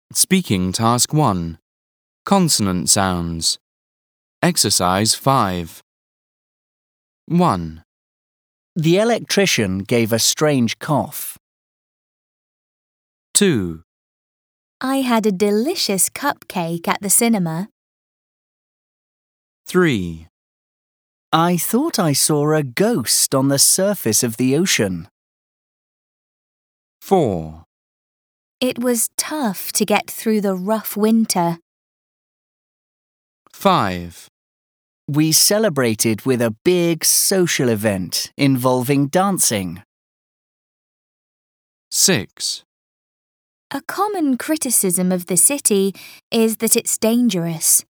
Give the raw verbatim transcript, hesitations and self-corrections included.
Speaking Task one. Consonant sounds. Exercise five. one. The electrician gave a strange cough. two. I had a delicious cupcake at the cinema. three. I thought I saw a ghost on the surface of the ocean. four. It was tough to get through the rough winter. five. We celebrated with a big social event involving dancing. six. A common criticism of the city is that it's dangerous.